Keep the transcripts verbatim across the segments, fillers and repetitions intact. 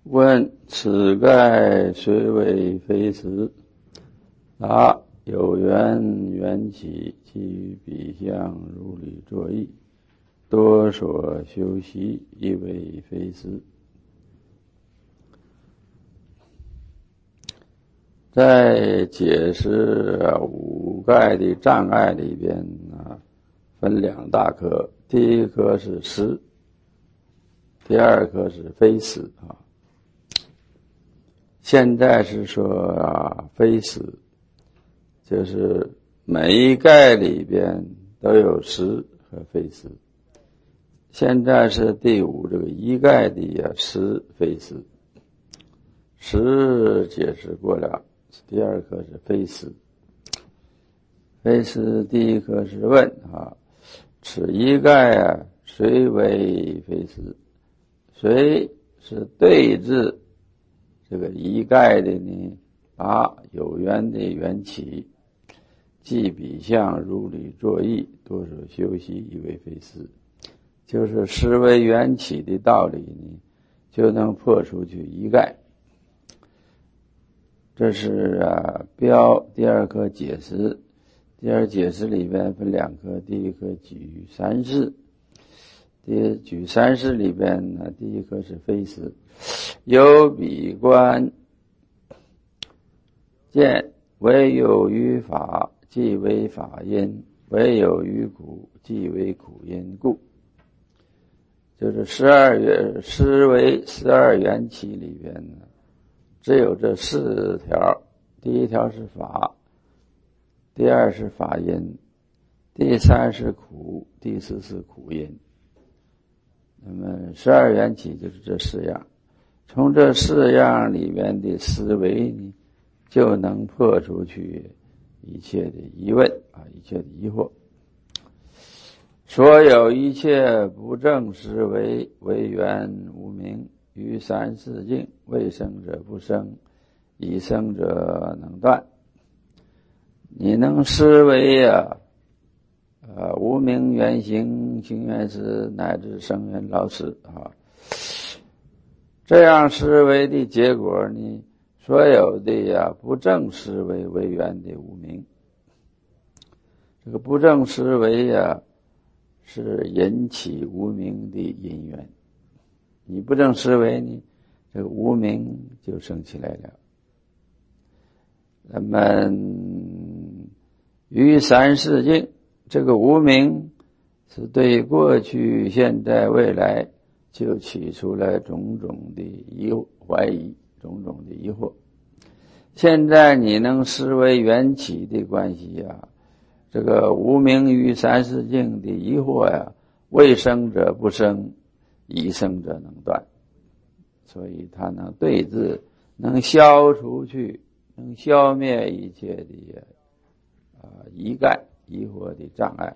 问此盖虽为非实？答：有缘缘起，基于彼相如理作意，多所修习，亦为非实。在解释五盖的障碍里边啊，分两大科，第一科是实，第二科是非实啊。现在是说啊，非实，就是每一盖里边都有实和非实。现在是第五这个一盖的啊，实非实。实解释过了，第二课是非实。非实第一课是问啊，此一盖啊，谁为非实？谁是对治这个一盖的呢？答：有缘的缘起，即彼相如理作意，多所修习，亦为非实。就是实为缘起的道理呢，就能破除去一盖。这是啊标第二课解释，第二解释里边分两课，第一课举三事，第举三事里边呢，第一课是非实。有彼观见，唯有于法，即为法因；唯有于苦，即为苦因故。就是十二缘，实为十二缘起里边呢，只有这四条，第一条是法，第二是法因，第三是苦，第四是苦因。那么十二缘起就是这四样，从这四样里面的思维呢，就能破除去一切的疑问啊，一切的疑惑。所有一切不正思维，为缘无明，于三世境，未生者不生，已生者能断。你能思维啊，呃，无明缘行，行缘识，乃至生缘老死啊，这样思维的结果呢，所有的呀不正思维为缘的无明。这个不正思维呀，是引起无明的因缘。你不正思维呢，这个无明就生起来了。那么于三世境，这个无明是对过去现在未来就起出来种种的疑怀疑，种种的疑惑。现在你能思维缘起的关系啊，这个无明于三世境的疑惑呀，未生者不生，已生者能断。所以它能对治，能消除去，能消灭一切的啊疑盖疑惑的障碍。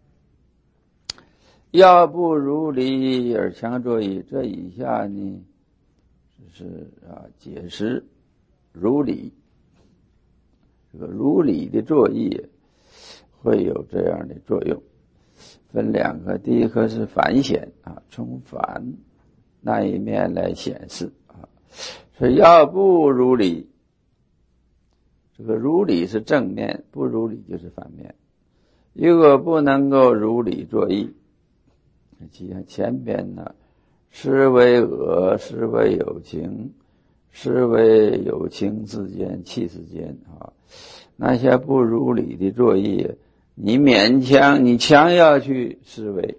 要不如理而强作意，这以下呢是啊解释如理。这个如理的作意会有这样的作用，分两个，第一个是反显啊，从反那一面来显示啊，所以要不如理，这个如理是正面，不如理就是反面。如果不能够如理作意，就像前边呢，思为恶，思为有情，思为有情之间，气之间啊，那些不如理的作意，你勉强，你强要去思维，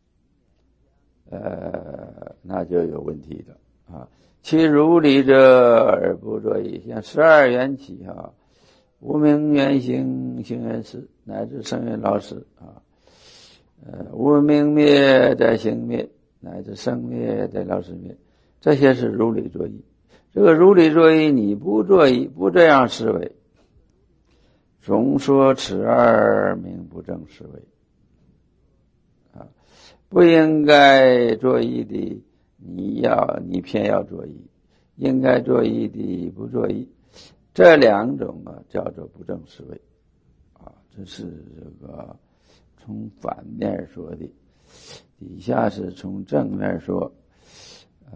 呃，那就有问题了啊。其如理者而不作意，像十二缘起啊，无明缘行，行缘识，乃至生缘老死啊，呃，无明灭在行灭，乃至生灭在老死灭，这些是如理作意。这个如理作意，你不作意，不这样思维，总说此二名不正思维啊，不应该作意的，你要你偏要作意，应该作意的不作意，这两种啊叫做不正思维啊，这是这个从反面说的，底下是从正面说。呃，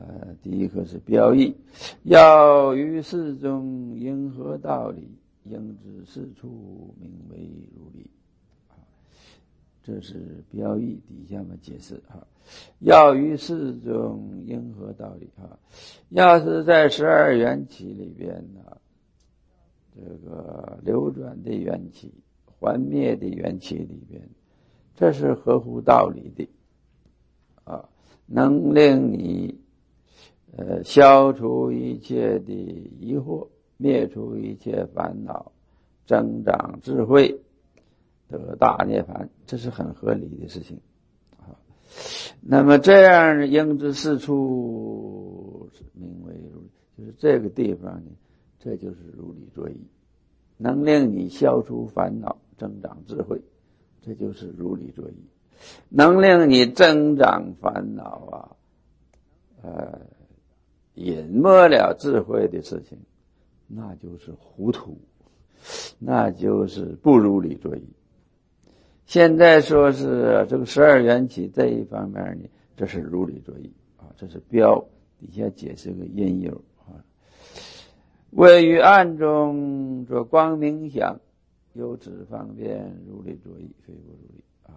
第一颗是标义，要于事中应合道理，应知事处，名为如理。这是标义底下嘛解释哈，要于事中应合道理哈。要是在十二缘起里边呢，这个流转的缘起、还灭的缘起里边，这是合乎道理的啊，能令你呃消除一切的疑惑，灭除一切烦恼，增长智慧，得大涅槃，这是很合理的事情啊。那么这样应知事处，名为如理，就是这个地方呢，这就是如理作意，能令你消除烦恼，增长智慧，这就是如理作意。能令你增长烦恼啊，呃，隐没了智慧的事情，那就是糊涂，那就是不如理作意。现在说是这个十二缘起这一方面呢，这是如理作意啊，这是标底下解释个因由啊。位于暗中作光明想，由此方便如理作意，非不如理啊。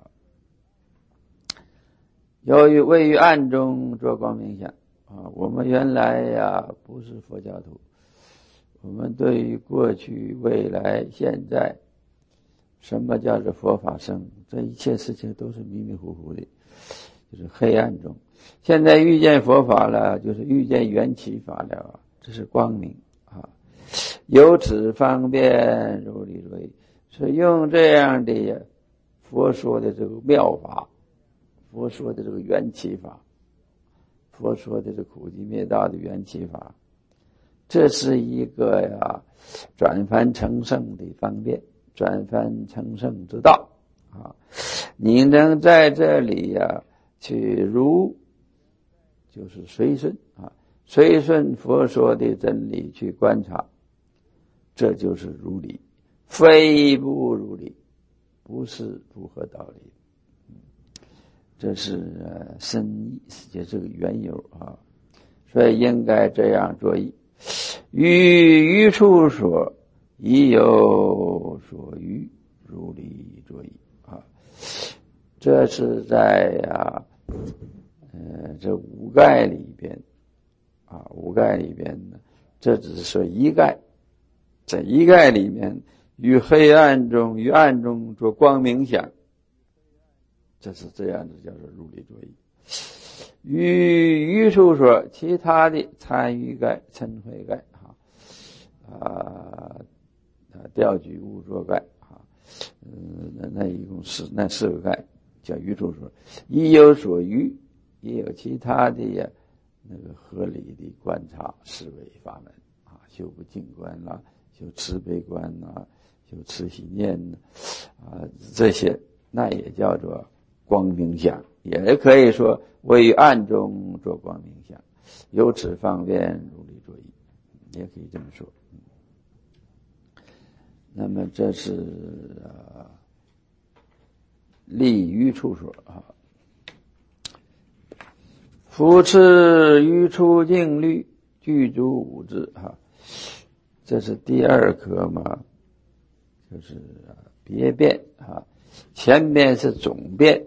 由于位于暗中作光明想啊，我们原来呀不是佛教徒，我们对于过去、未来、现在，什么叫做佛法生，这一切事情都是迷迷糊糊的，就是黑暗中。现在遇见佛法了，就是遇见缘起法了，这是光明啊。由此方便如理作意，是用这样的佛说的这个妙法，佛说的这个缘起法，佛说的这苦集灭道的缘起法，这是一个呀转凡成圣的方便，转凡成圣之道啊！你能在这里呀去如，就是随顺啊，随顺佛说的真理去观察，这就是如理，非不如理，不是不合道理。这是呃深意，也是个缘由啊，所以应该这样作意。于于处所，亦有所欲，如理作意啊。这是在啊，呃，这五盖里边啊，五盖里边呢，这只是说一盖，在一盖里面，于黑暗中，于暗中做光明想。这是这样的，叫做如理作意。于于处所，其他的参与盖、嗔恚盖啊，啊，调举无作盖啊，嗯，那那一共是那四个盖叫于处所，亦有所余，也有其他的呀，那个合理的观察思维法门啊，修不净观啦，修慈悲观啦，修慈喜念啊，这些那也叫做光明想，也可以说位于暗中做光明想，由此方便如理作意，也可以这么说。那么这是呃立于处所啊，扶持于处境律，具足五智啊，这是第二课嘛，就是别辩啊，前边是总辩。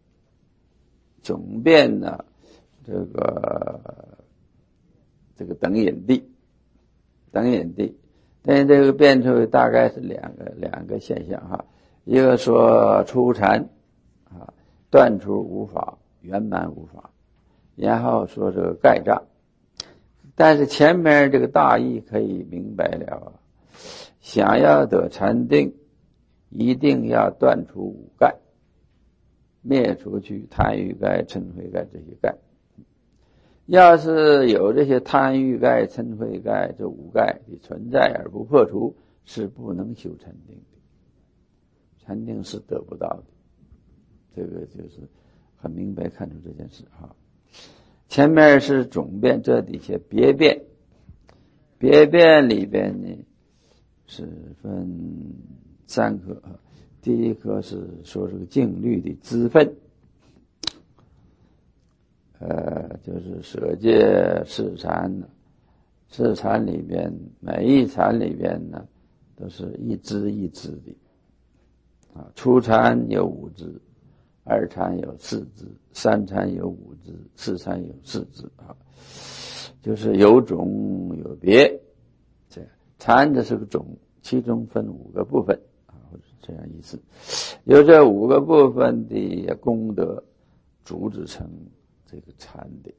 总辩呢，这个这个等引地，等引地，但这个辩出大概是两个两个现象哈，一个说初禅啊，断除无法，圆满无法，然后说这个盖障，但是前面这个大意可以明白了，想要得禅定，一定要断除五盖。灭除去贪欲盖、嗔恚盖这些盖，要是有这些贪欲盖、嗔恚盖这五盖的存在而不破除，是不能修禅定的，禅定是得不到的。这个就是很明白看出这件事哈。前面是总辩，这底下别辩，别辩里边呢是分三科啊。第一课是说这个净律的支分， 呃，就是舍戒四禅，四禅里边每一禅里边呢，都是一支一支的啊。初禅有五支，二禅有四支，三禅有五支，四禅有四支啊，就是有种有别。这禅这是个种，其中分五个部分啊，或者这样意思。有这五个部分的功德，组织成这个禅的。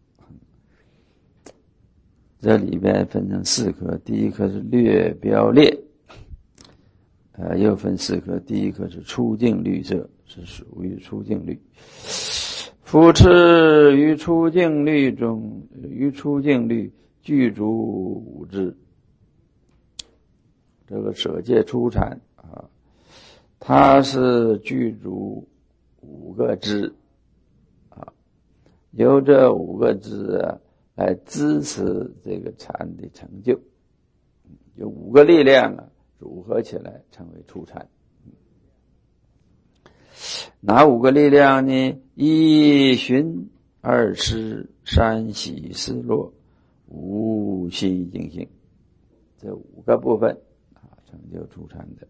这里边分成四科，第一科是略标列，呃，又分四科，第一科是出净律摄，是属于出净律。夫持于出净律中，于出净律具足五支。这个舍戒初禅啊，它是具足五个支啊，由这五个支啊来支持这个禅的成就，有五个力量啊组合起来成为初禅。哪五个力量呢？一寻，二思，三喜思落，五息净性，这五个部分啊成就初禅的。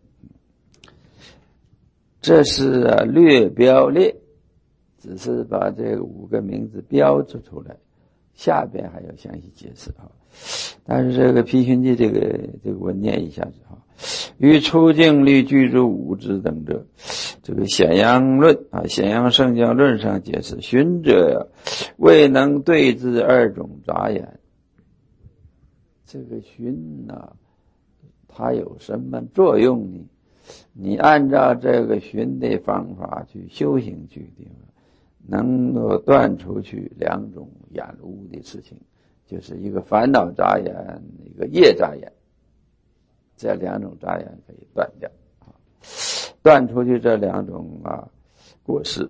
这是啊略标列，只是把这个五个名字标注出来，下边还要详细解释啊。但是这个批寻记这个这个我念一下子啊。于出净律具足五支等者，这个显阳论啊，显阳圣教论上解释，寻者未能对治二种杂眼。这个寻啊，它有什么作用呢？你按照这个寻的方法去修行去的，能够断除去两种眼污的事情，就是一个烦恼杂眼，一个业杂眼。这两种杂眼可以断掉啊，断出去这两种啊过失，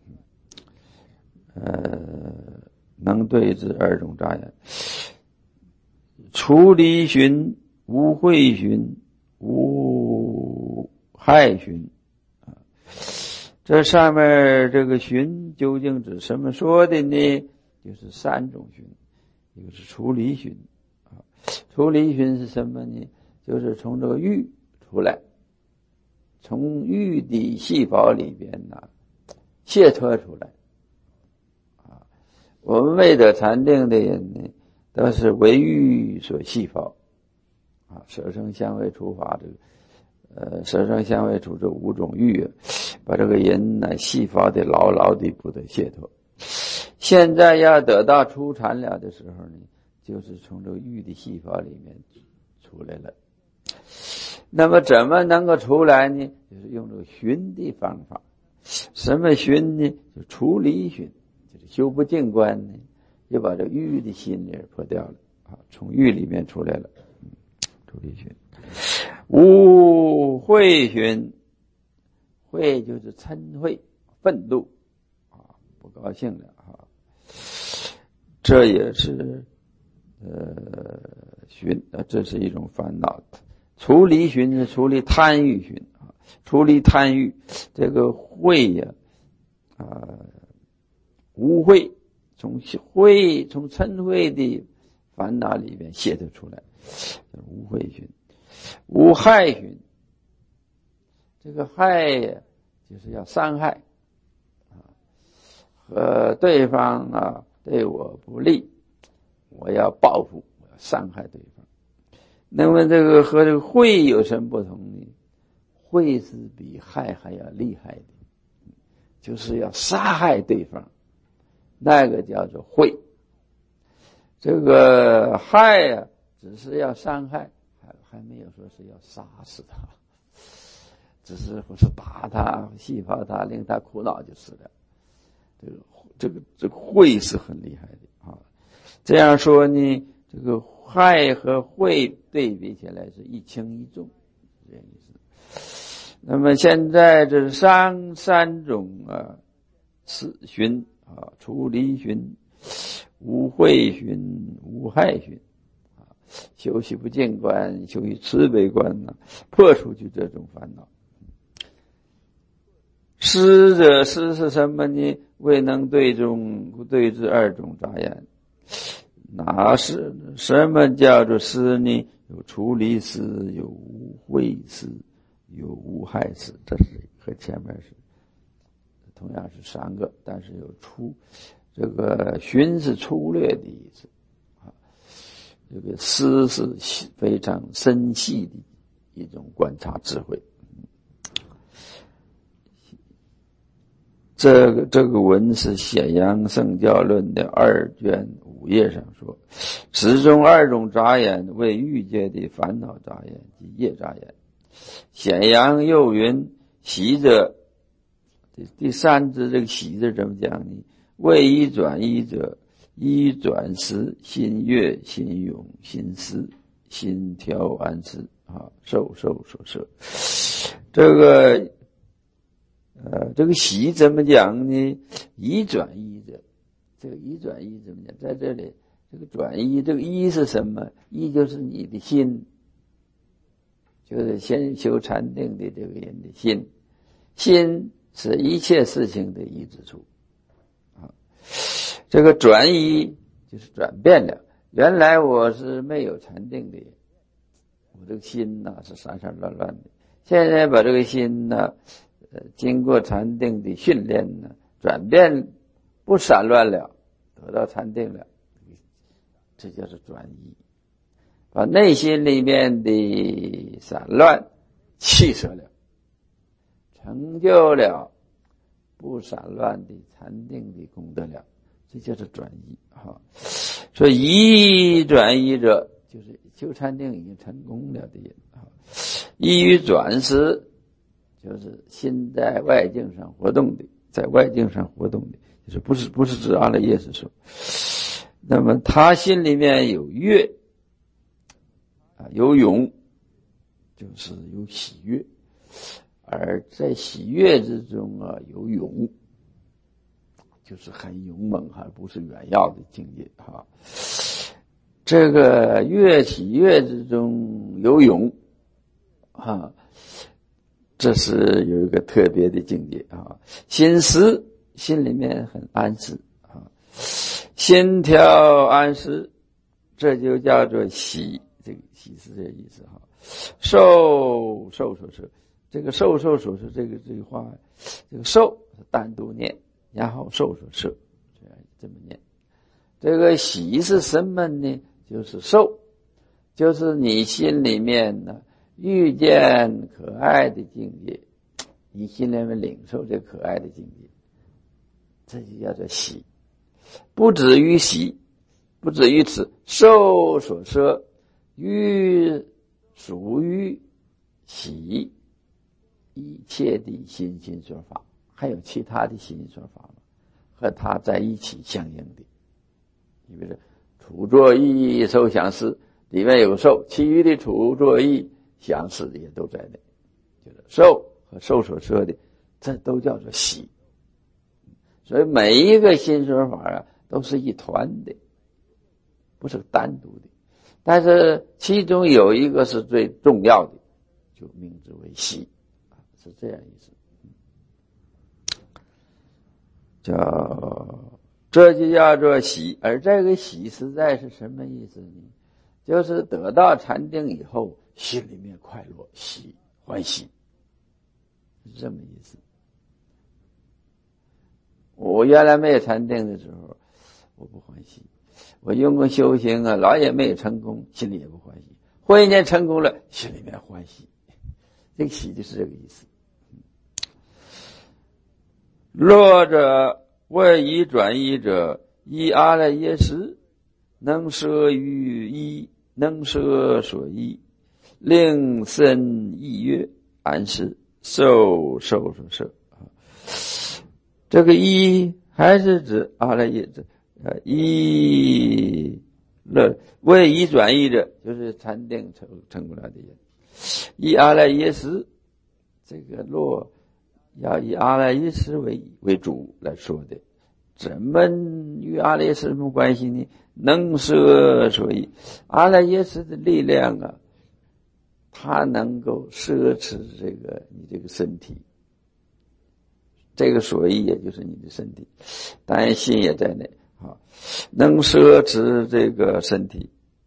呃，能对治二种杂眼，除离寻，无慧寻，无害寻啊。这上面这个寻究竟指什么说的呢？就是三种寻，一个是除离寻啊，除离寻是什么呢？就是从这个欲出来，从欲的细胞里边呢解脱出来啊。我们未得禅定的人呢，都是为欲所细胞啊，色声香味触法这个呃色声香味触这五种欲，把这个人呢细胞的牢牢的不得解脱。现在要得到初禅了的时候呢，就是从这个欲的细胞里面出来了。那么怎么能够出来呢？就是用这个寻的方法。什么寻呢？就除离寻，就是修不净观呢，就把这欲的心里破掉了啊，从欲里面出来了。嗯，除离寻。无慧寻，慧就是嗔恚、愤怒啊，不高兴了啊，这也是呃寻啊，这是一种烦恼。除离寻是除离贪欲寻啊，除离贪欲，这个慧呀啊、呃，无慧，从慧从嗔恚的烦恼里面解脱出来，无慧寻。无害寻，这个害呀就是要伤害啊，和对方啊对我不利，我要报复，我要伤害对方。那么这个和这个慧有什么不同呢？慧是比害还要厉害的，就是要杀害对方，那个叫做慧。这个害呀、啊，只是要伤害，还还没有说是要杀死他，只是不是打他、戏发他，令他苦恼就是了。这个这个这个慧是很厉害的啊。这样说呢，这个害和慧对比起来是一轻一重，这样意思。那么现在这三三种啊，是寻啊，除离寻、无慧寻、无害寻啊，修习不净观，修习慈悲观呢、啊，破除去这种烦恼。 思者，思是什么呢？未能对中对治二种杂言。哪是什么叫做思呢？有出离思，有无慧思，有无害思。这是和前面是同样是三个，但是有粗，这个寻是粗略的意思啊，这个思是非常深细的一种观察智慧。这个这个文是显扬圣教论的二卷五页上说，此中二种杂言为欲界的烦恼杂言及业杂言。显扬又云，习者，第三支这个习字怎么讲呢？为一转一者，一转时心悦心涌心思心调安适啊，受受所摄。这个呃，这个习怎么讲呢？一转一者，这个一转一怎么讲？在这里，这个转一，这个一是什么？一就是你的心，就是先修禅定的这个人的心，心是一切事情的一之处啊。这个转一就是转变了，原来我是没有禅定的人，我这个心呐、啊、是散散乱乱的，现在把这个心呢、啊。呃，经过禅定的训练呢，转变不散乱了，得到禅定了，这就是转移，把内心里面的散乱弃舍了，成就了不散乱的禅定的功德了，这就是转移哈。所以一转移者，就是修禅定已经成功了的人啊。一于转时。就是心在外境上活动的，在外境上活动的，就是不是不是指阿赖耶识说。那么他心里面有悦啊，有勇，就是有喜悦，而在喜悦之中啊有勇，就是很勇猛，还不是远要的境界哈。这个悦喜悦之中有勇啊。这是有一个特别的境界啊，心思心里面很安适啊，心调安适，这就叫做喜，这个喜是这个意思哈。受受所摄，这个受受所摄这个这个话，这个受是单独念，然后受所摄，这样这么念。这个喜是什么呢？就是受，就是你心里面呢。遇见可爱的境界，你心里面领受这可爱的境界，这就叫做喜。不止于喜，不止于此，受所摄，于属于喜一切的心心说法，还有其他的心心说法吗？和它在一起相应的。你比如说处作意受想思，里面有受，其余的处作意想事也都在内，就是受和受所摄的，这都叫做喜。所以每一个心说法啊，都是一团的，不是单独的。但是其中有一个是最重要的，就名之为喜，是这样意思。叫这就叫做喜，而这个喜实在是什么意思呢？就是得到禅定以后，心里面快乐、喜、欢喜，是这么意思。我原来没有禅定的时候，我不欢喜；我用功修行啊，老也没有成功，心里也不欢喜。忽然间成功了，心里面欢喜。这个喜就是这个意思。若者为一转一者，依阿赖耶识，能摄于一，能摄所依，令身意悦安适，受受所摄。这个一还是指阿赖耶识，呃，一乐为一转一者，就是禅定成成过来的人。以阿赖耶识，这个若要以阿赖耶识为为主来说的，怎么与阿赖耶识什么关系呢？能摄所依，阿赖耶识的力量啊，它能够摄持这个你这个身体， 这个所依也就是你的身体，当然心也在内啊。能摄持这个身体，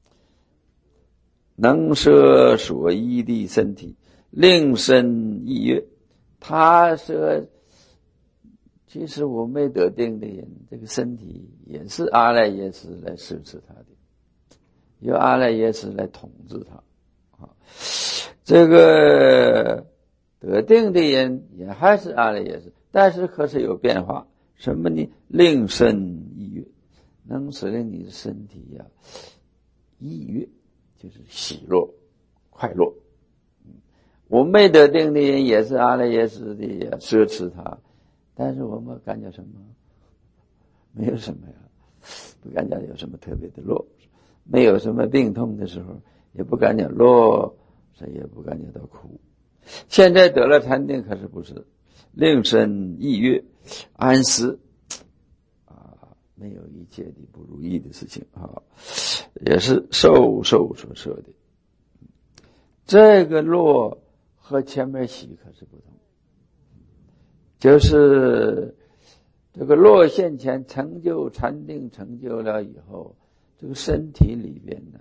能摄所依的身体，令身意悦。他说其实我没得定的人，这个身体也是阿赖耶识来摄持他的，由阿赖耶识来统治他啊。这个得定的人也还是阿赖耶识，但是可是有变化。什么呢？令身意悦，能使令你的身体呀、啊、意悦，就是喜乐快乐。我没得定的人也是阿赖耶识的呀，奢侈他，但是我们感觉什么？没有什么呀，不感觉有什么特别的乐，没有什么病痛的时候，也不感觉乐，谁也不感觉到苦。现在得了禅定，可是不是令身意悦安适啊，没有一切的不如意的事情啊，也是受受所摄的。这个乐和前面喜可是不同，就是这个乐现前成就禅定成就了以后，这个身体里边呢，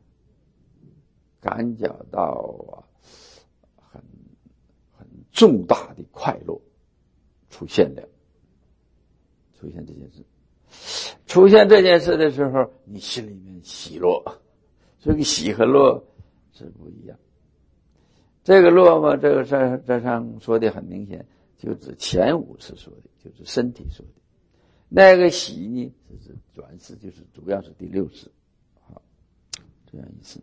感觉到啊很很重大的快乐出现了，出现这件事，出现这件事的时候，你心里面喜乐，这个喜和乐是不一样。这个乐嘛，这个这这上说的很明显，就指前五识说的，就是身体说的。那个喜呢，就是转识，就是主要是第六识，好，这样意思。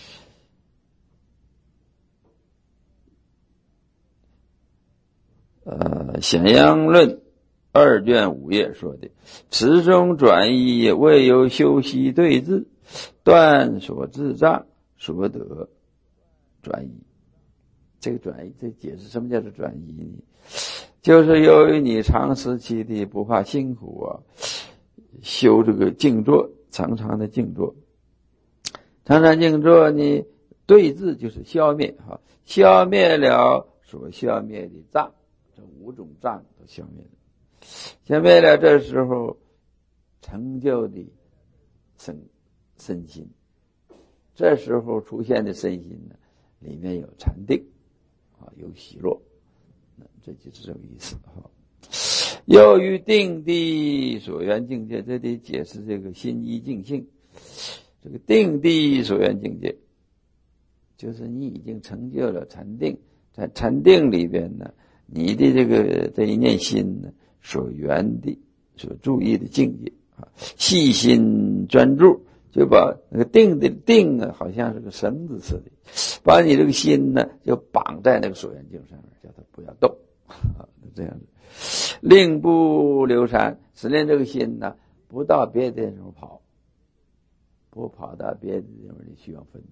呃，《显阳论》二卷五页说的，此中转移未有修习对治，断所自障所得转移。这个转移，这解释什么叫做转移呢？就是由于你长时期的不怕辛苦啊，修这个静坐，常常的静坐，常常静坐呢，对治就是消灭哈，消灭了所消灭的障，这五种障都消灭了，消灭了，这时候成就的身身心，这时候出现的身心呢，里面有禅定啊，有喜乐，这就是这个意思哈。由于定地所缘境界，这得解释这个心一境性。这个定地所缘境界，就是你已经成就了禅定，在禅定里边呢，你的这个这一念心呢，所缘的、所注意的境界啊，细心专注，就把那个定的定啊，好像是个绳子似的，把你这个心呢，就绑在那个所缘境上面，叫它不要动啊，这样子。令不流散，使令这个心呢，不到别的地方跑，不跑到别的地方的虚妄分别。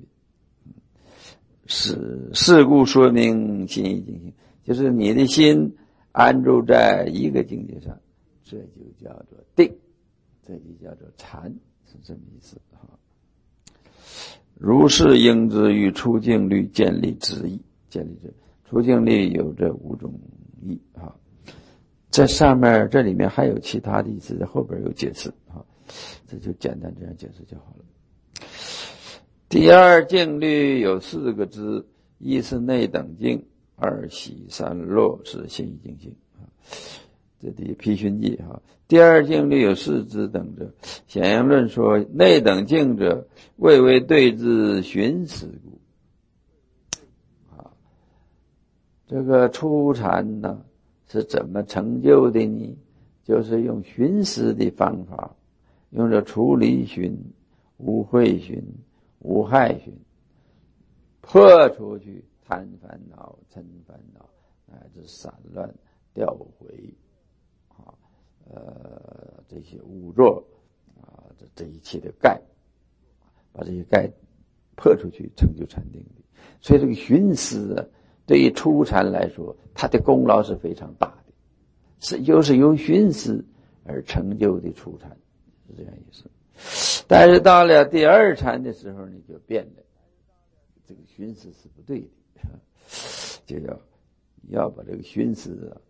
是事故说明心一境性，就是你的心安住在一个境界上，这就叫做定，这就叫做禅，是这么意思哈。如是应知与出境律建立之意，建立这出境律有这五种意哈。在上面这里面还有其他的意思，在后边有解释啊，这就简单这样解释就好了。第二境律有四个支，一是内等境，二喜三乐是心一境性啊，这的批训记哈。第二境律有四支等着，显阳论说内等境者，谓为对治寻思故啊。这个初禅呢，是怎么成就的呢？就是用寻思的方法，用着除离寻、无慧寻、无害寻，破出去贪烦恼、嗔烦恼，乃至散乱、掉回啊，呃，这些污浊啊，这这一切的盖，把这些盖破出去，成就禅定的。所以这个寻思啊，对于初禅来说，它的功劳是非常大的，是就是由寻思而成就的初禅，是这样意思。但是到了第二禅的时候，你就变了，这个寻思是不对的，就要要把这个寻思啊，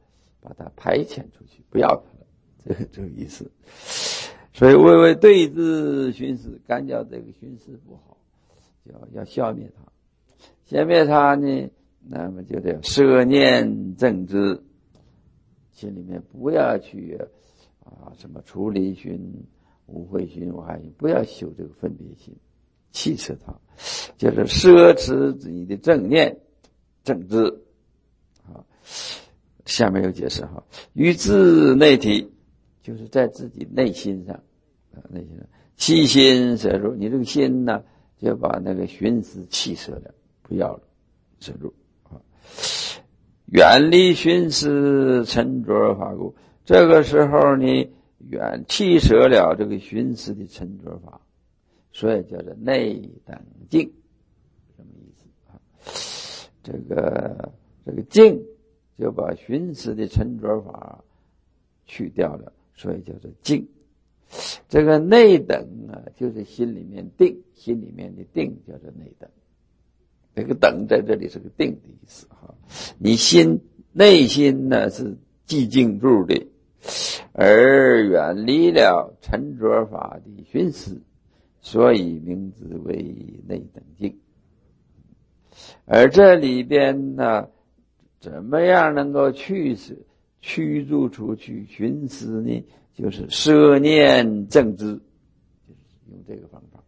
把它排遣出去，不要它了，这个这个意思。所以为为对治徇私，干掉这个徇私不好，要要消灭它。消灭它呢，那么就得摄念正知，心里面不要去啊什么处理心、无慧心、无害心，不要修这个分别心，弃斥它，就是奢侈你的正念、正知。啊，下面有解释哈，于自内体，就是在自己内心上，啊，内心上弃心摄入，你这个心呢，就把那个徇私弃舍了，不要了，摄入啊，远离徇私沉着法故。这个时候你远弃舍了这个徇私的沉着法，所以叫做内等静，什么意思啊？这个这个静就把徇私的沉着法去掉了，所以叫做静。这个内等啊，就是心里面定，心里面的定叫做内等。这个等在这里是个定的意思哈。你心内心呢是寂静住的，而远离了沉着法的徇私，所以名字为内等静。而这里边呢，怎么样能够去死驱逐出去徇私呢？就是摄念正知，就是用这个方法。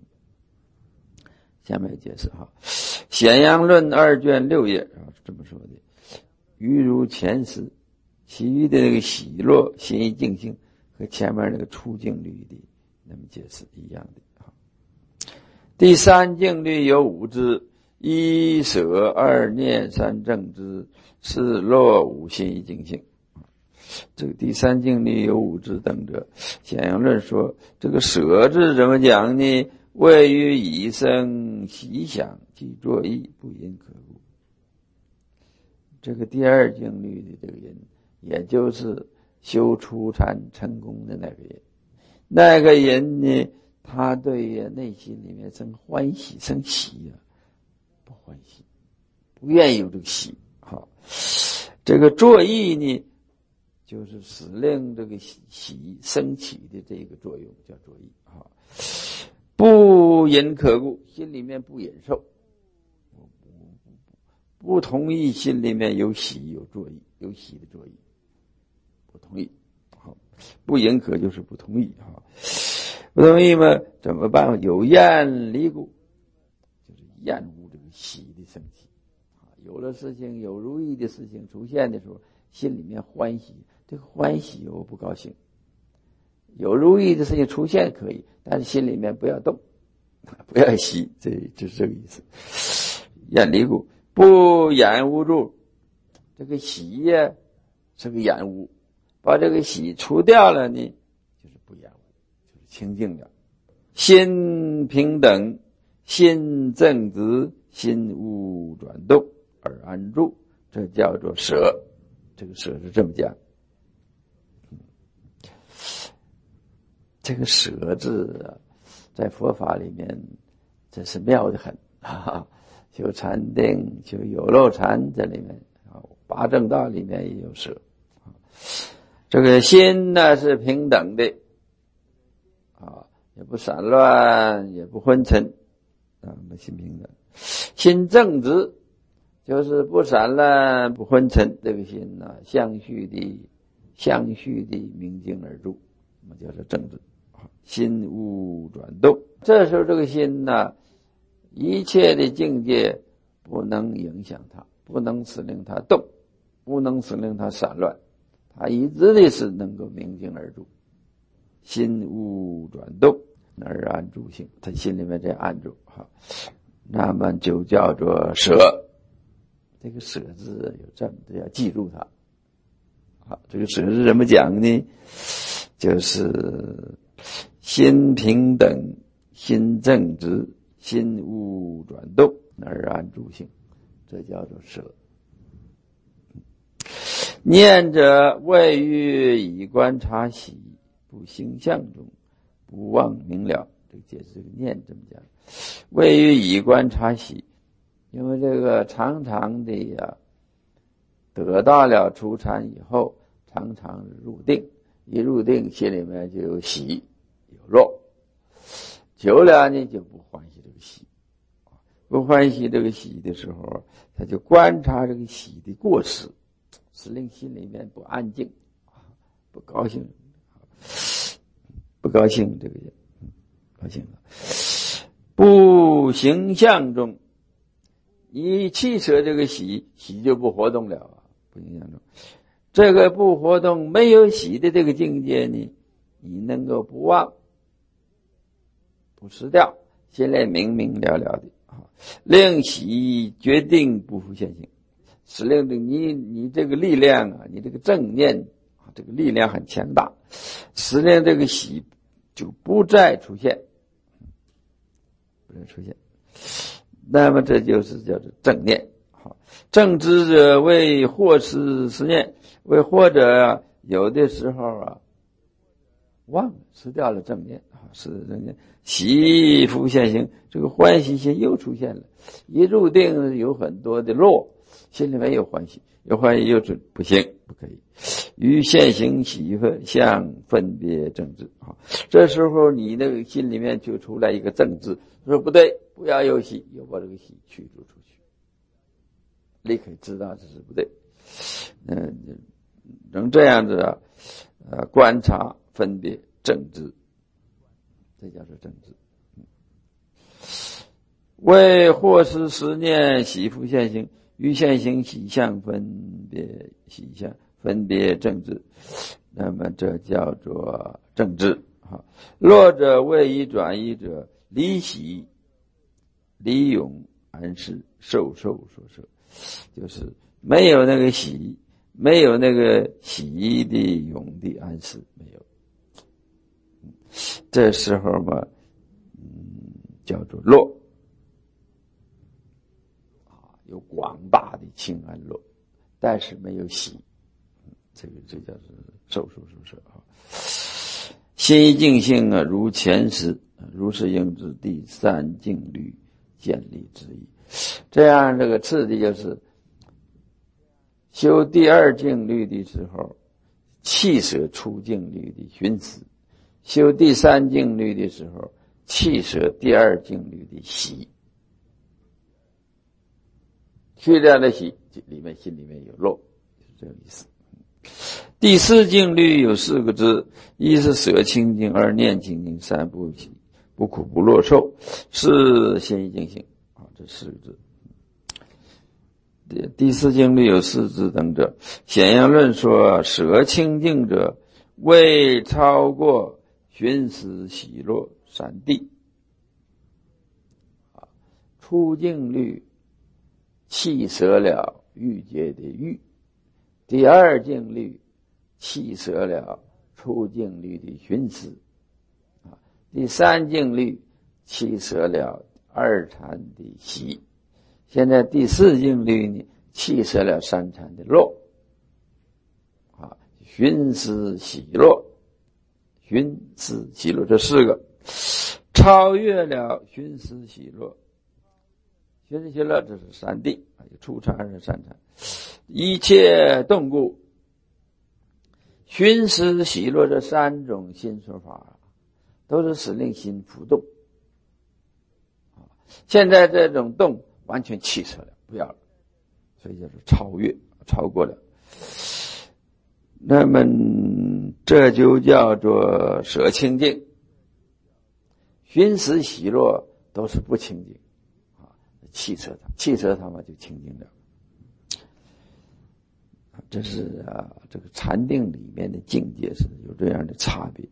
下面解释哈，显阳论二卷六页啊，这么说的：余如前世，其余的那个喜乐、心意净性和前面那个出境律的那么解释一样的啊。第三境律有五支：一舍、二念、三正知、四乐、五心意净性。这个第三境律有五支等者，显阳论说这个舍字怎么讲呢？位于以生习想即作意，不因可故。这个第二境律的这个人，也就是修初禅成功的那个人，那个人呢，他对内心里面生欢喜生喜啊，不欢喜，不愿意有这个喜。好，这个作意呢，就是使令这个喜喜升起的这个作用叫作意啊。不忍可故，心里面不忍受，不同意心里面有喜有作意，有喜的作意，不同意。好，不忍可就是不同意哈。不同意嘛，怎么办？有厌离故，就是厌恶这个喜的升起。有了事情，有如意的事情出现的时候，心里面欢喜，这个欢喜我不高兴。有如意的事情出现可以，但是心里面不要动，不要喜，这就是这个意思。厌离故，不染污住，这个喜呀是个染污，把这个喜除掉了呢，就是不染污，就是清净了。心平等，心正直，心无转动而安住，这叫做舍。这个舍是这么讲。这个舍字啊，在佛法里面真是妙得很啊！修禅定、修有漏禅这里面啊，八正道里面也有舍。这个心呢是平等的啊，也不散乱，也不昏沉啊，心平等。心正直，就是不散乱、不昏沉，这个心呢，相续的、相续的明净而住，我们叫做正直。心无转动，这时候这个心呢，一切的境界不能影响它，不能使令它动，不能使令它散乱，它一直的是能够明净而住。心无转动而安住性，他心里面在安住哈，那么就叫做舍。这个舍字有这么的，要记住它。好，这个舍字怎么讲呢？就是心平等，心正直，心无转动而安住性，这叫做舍。念者谓于以观察喜，不形象中，不忘明了。这个解释这个念这么讲，谓于以观察喜，因为这个常常的呀， 得到了初禅以后，常常入定，一入定心里面就有喜有乐，久了呢就不欢喜这个喜，不欢喜这个喜的时候，他就观察这个喜的过失，使令心里面不安静，不高兴，不高兴这个人高兴了。不形象中，一弃舍这个喜，喜就不活动了，不形象中，这个不活动没有喜的这个境界呢，你能够不忘不失掉，心里明明了了的，令喜决定不复现行，使令你你这个力量啊，你这个正念啊，这个力量很强大，使令这个喜就不再出现，不再出现。那么这就是叫做正念。好，正知者为惑失失念，为或者有的时候啊忘了失掉了正念啊，失正念，喜复现行，这个欢喜心又出现了。一入定有很多的乐，心里面有欢喜，有欢喜又准不行，不可以。于现行喜相分别正知啊，这时候你那个心里面就出来一个正知，说不对，不要有喜，要把这个喜驱逐出去，立刻知道这是不对。嗯，能这样子啊，呃，观察分别正知，这叫做正知。为或失失念喜复现行，于现行喜相分别喜相分别正知，那么这叫做正知。好，弱者为以转移者，离喜离勇安适受受所摄，就是没有那个喜，没有那个喜的勇的安适，没有。这时候嘛，嗯，叫做乐，啊，有广大的清安乐，但是没有喜，这个这叫做受受所摄啊。心一净性啊，如前时，如是应知第三境律建立之意。这样这个次第就是修第二境律的时候，弃舍初境律的寻思；修第三境律的时候，弃舍第二境律的喜。去掉了喜，里面心里面有漏，是这个意思。第四境律有四个字：一是舍清净，二念清净，三不喜，不苦不乐受，是心一净性啊，这四个字。第四境律有四字等者，显阳论说，舍清净者未超过寻思喜乐三谛。初境律弃舍了欲界的欲，第二境律弃舍了初境律的寻思，第三境律弃舍了二禅的喜，现在第四境律呢，弃舍了三禅的乐，啊，寻思喜乐，寻思喜乐这四个，超越了寻思喜乐，寻思喜乐这是三谛，初禅是三禅，一切动故，寻思喜乐这三种心说法，都是使令心浮动。现在这种动完全弃舍了，不要了，所以叫做超越，超过了。那么这就叫做舍清净。寻思喜乐都是不清净啊，弃舍它，弃舍它嘛就清净了。这是啊，这个禅定里面的境界是有这样的差别。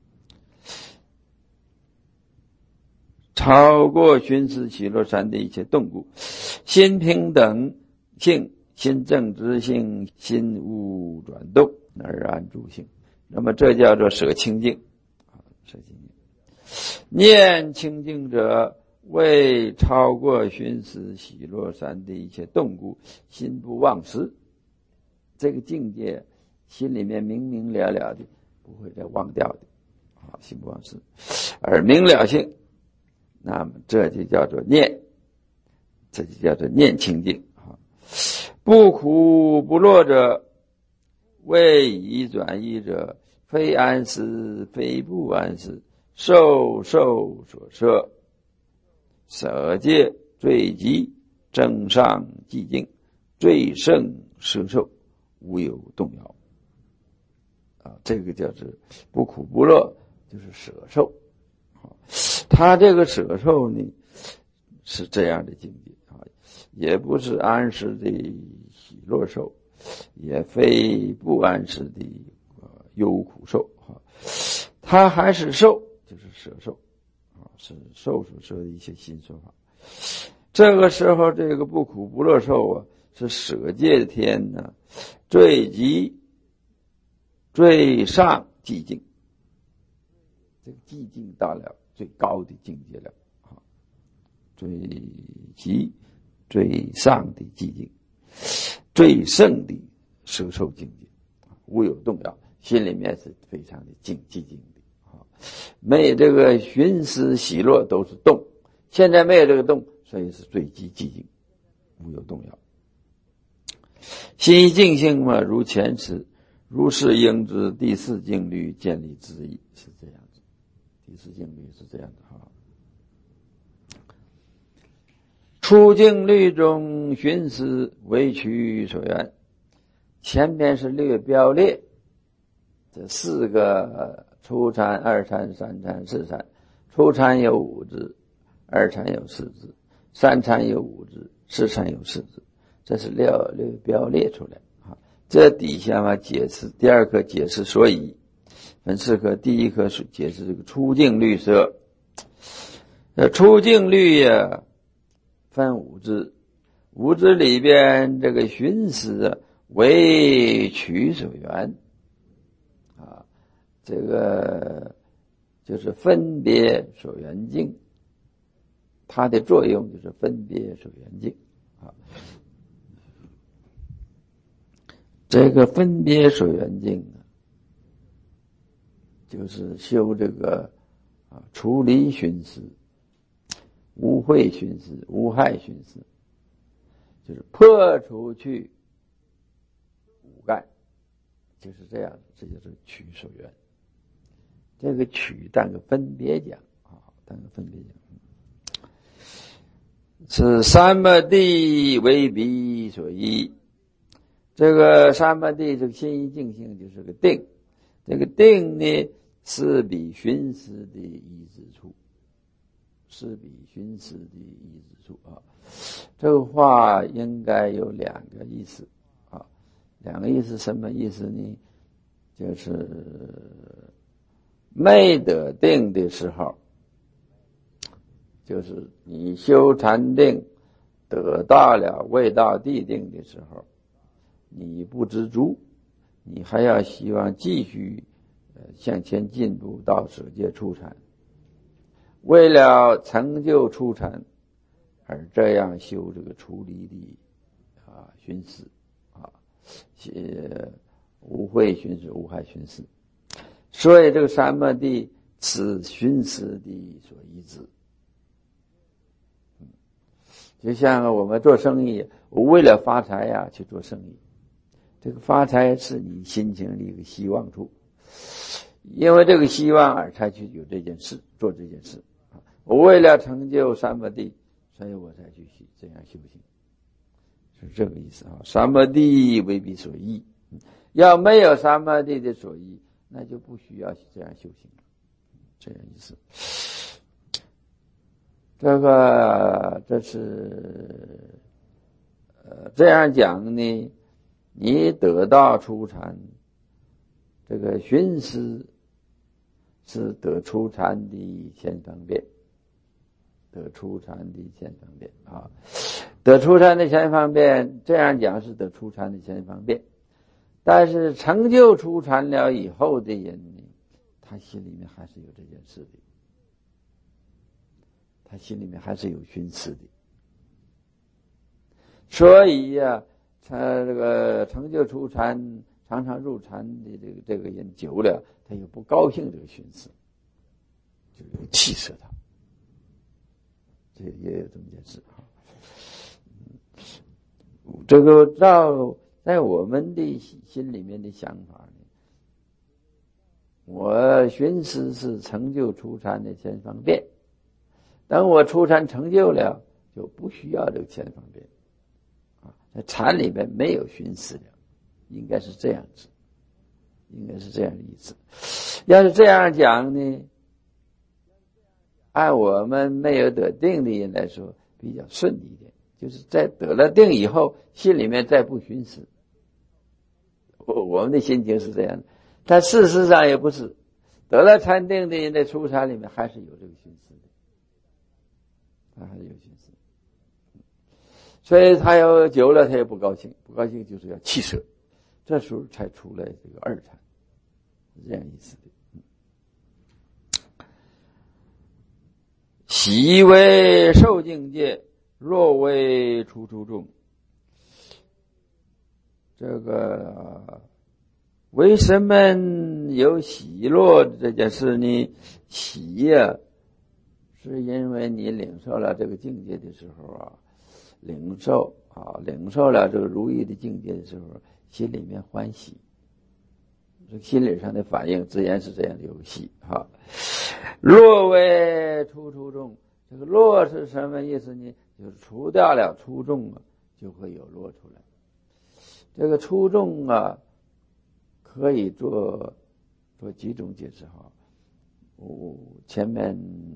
超过寻思喜乐三的一切动故，心平等性、心正知性、心无转动而安住性，那么这叫做舍清净啊，舍清净。念清净者为超过寻思喜乐三的一切动故，心不忘失。这个境界心里面明明了了的，不会再忘掉的啊，心不忘失，而明了性，那么这就叫做念，这就叫做念清净啊。 不苦不乐者，为以转移者，非安时，非不安时，受受所摄，舍戒最极，正上寂静，最胜摄受，无有动摇。啊，这个叫做不苦不乐，就是舍受。他这个舍受呢，是这样的境界啊，也不是安时的喜乐受，也非不安时的忧苦受啊，他还是受，就是舍受啊，是受所说的一些新说法。这个时候，这个不苦不乐受啊，是舍戒天呢最极、最上寂静，这个寂静到了最高的境界了啊，最极、最上的寂静，最胜的摄受境界，无有动摇，心里面是非常的静寂静的啊，没有这个寻思喜乐都是动，现在没有这个动，所以是最极寂静，无有动摇。心一静性嘛，如前词，如是应知第四静律建立之意，是这样子。第四静律是这样的哈。初静律中寻思为取所缘，前面是略标列这四个初禅、二禅、三禅、四禅。初禅有五字，二禅有四字，三禅有五字，四禅有四字，这是略略标列出来啊。这底下嘛解释，第二课解释所以，分四课，第一课是解释这个初静律色。呃，初静律呀，分五支，五支里边这个寻思为取所缘啊，这个就是分别所缘境，它的作用就是分别所缘境啊。这个分别所缘境呢，就是修这个啊除离寻思、无慧寻思、无害寻思，就是破除去五盖，就是这样，这就是取所缘。这个取当个分别讲啊，当个分别讲，是三摩地为彼所依。这个三摩地这个心一静性就是个定，这个定呢是比寻思的依之处，是比寻思的依之处啊。这个话应该有两个意思啊，两个意思什么意思呢？就是没得定的时候，就是你修禅定得到了未到地定的时候，你不知足，你还要希望继续呃向前进步到舍戒初禅，为了成就初禅而这样修这个除离的啊寻思啊，呃无慧寻思、无害寻思，所以这个三摩地是寻思的所依止。就像我们做生意，我为了发财呀、啊、去做生意，这个发财是你心情的一个希望处，因为这个希望而才去有这件事，做这件事。我为了成就三摩地，所以我才去这样修行，是这个意思啊。三摩地为彼所依，要没有三摩地的所依，那就不需要这样修行了，这样意思。这个这是呃这样讲呢，你得到初禅，这个寻思是得初禅的先方便，得初禅的先方便啊，得初禅的先方便，这样讲是得初禅的先方便。但是成就初禅了以后的人呢，他心里面还是有这件事的，他心里面还是有寻思的。所以呀、啊，他这个成就初禅、常常入禅的这个这个人久了，他又不高兴这个寻思，就有气色他，这也有这么件事啊。 这个照在我们的心里面的想法呢，我寻思是成就初禅的前方便，等我初禅成就了，就不需要这个前方便啊，在禅里面没有寻思了，应该是这样子，应该是这样的意思。要是这样讲呢，按我们没有得定的人来说比较顺利一点，就是在得了定以后，心里面再不寻思。我我们的心情是这样的，但事实上也不是，得了禅定的人在初禅里面还是有这个寻思的，他还是有寻思，所以他要久了他也不高兴，不高兴就是要弃舍，这时候才出来这个二禅，是这样意思的。习为受境界，若为初初众。这个为什么有喜乐这件事呢？喜呀、啊，是因为你领受了这个境界的时候啊，领受啊，领受了这个如意的境界的时候，心里面欢喜，这个心理上的反应自然是这样的有喜哈。若为初初众，这个若是什么意思呢？就是除掉了初众啊，就会有若出来。这个初众啊，可以做做几种解释哈。我前面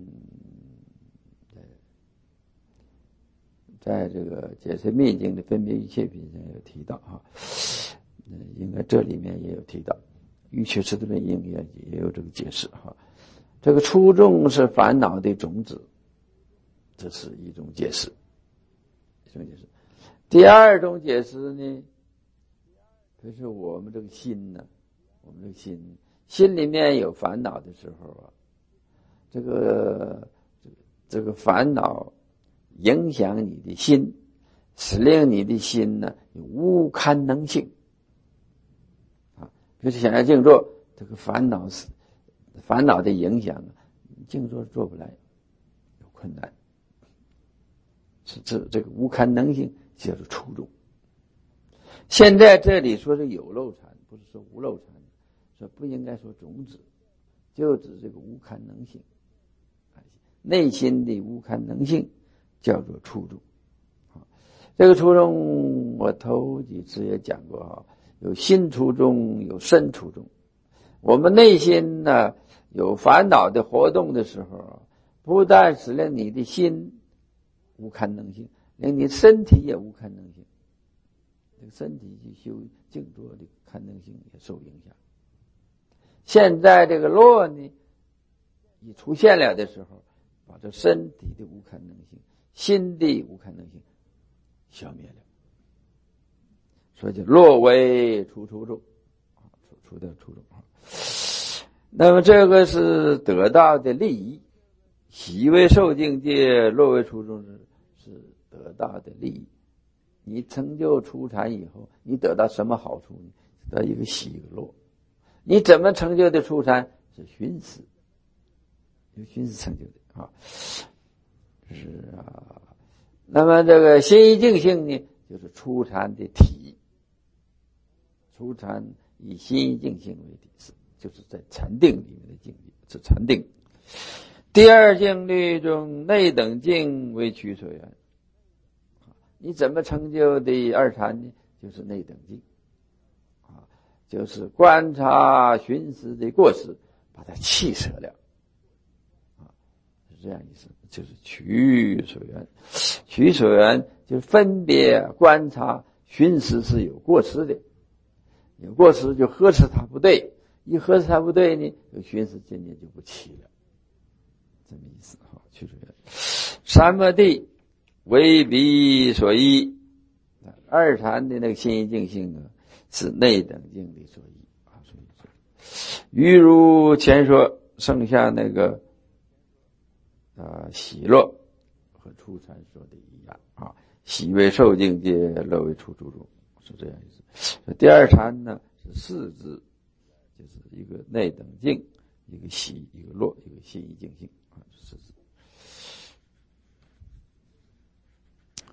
在这个解释密经的分别一切品上有提到哈，应该这里面也有提到，瑜伽师的论应也也有这个解释哈。这个初众是烦恼的种子，这是一种解释，一种解释。第二种解释呢，就是我们这个心呢，我们这个心心里面有烦恼的时候啊，这个这个烦恼影响你的心，使令你的心呢有无堪能性啊。比如想要静坐，这个烦恼是烦恼的影响，静坐做不来，有困难。是这这个无堪能性叫做初众。现在这里说是有漏禅，不是说无漏禅，说不应该说种子，就指这个无堪能性，内心的无堪能性叫做初众。这个初众我头几次也讲过哈，有心初众，有身初众。我们内心呢有烦恼的活动的时候，不但使令你的心无堪能性，令你身体也无堪能性，这个身体去修静坐的堪能性也受影响。现在这个落呢一出现了的时候，把这身体的无堪能性、心的无堪能性消灭了，所以叫落为初初众，除除掉初众。那么这个是得到的利益，喜为受境界，落为初众是是得到的利益。你成就初禅以后，你得到什么好处呢？得到一个喜一个落。你怎么成就的初禅？是寻思，有寻思成就的啊。是啊。那么这个心一境性呢，就是初禅的体。初禅以心一境性为底是，就是在禅定里面的境界，是禅定。第二境律中内等境为取所缘。你怎么成就的二禅呢？就是内等境啊，就是观察寻思的过失，把它弃舍了啊，是这样意思，就是取所缘。取所缘就是分别观察寻思是有过失的，有过失就呵斥它不对，一呵斥它不对呢，有寻思渐渐就不起了，这么意思哈。取所缘，三摩地为彼所依，二禅的那个心一境性呢，是内等境的所依啊。所以，余如前说，剩下那个啊喜乐和初禅说的一样啊。喜为受境界，乐为初住中，是这样意思。第二禅呢是四字，就是一个内等境，一个喜，一个乐，一个心一境性啊，四字。